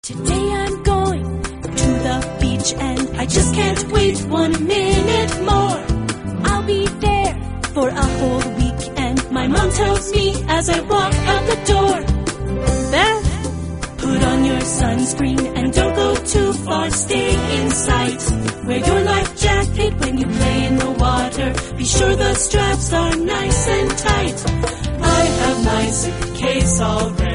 Today I'm going to the beach and I just can't wait 1 minute more. I'll be there for a whole week and my mom tells me as I walk out the door, Beth, put on your sunscreen and don't go too far, stay in sight. Wear your life jacket when you play in the water, be sure the straps are nice and tight. I have my suitcase all ready.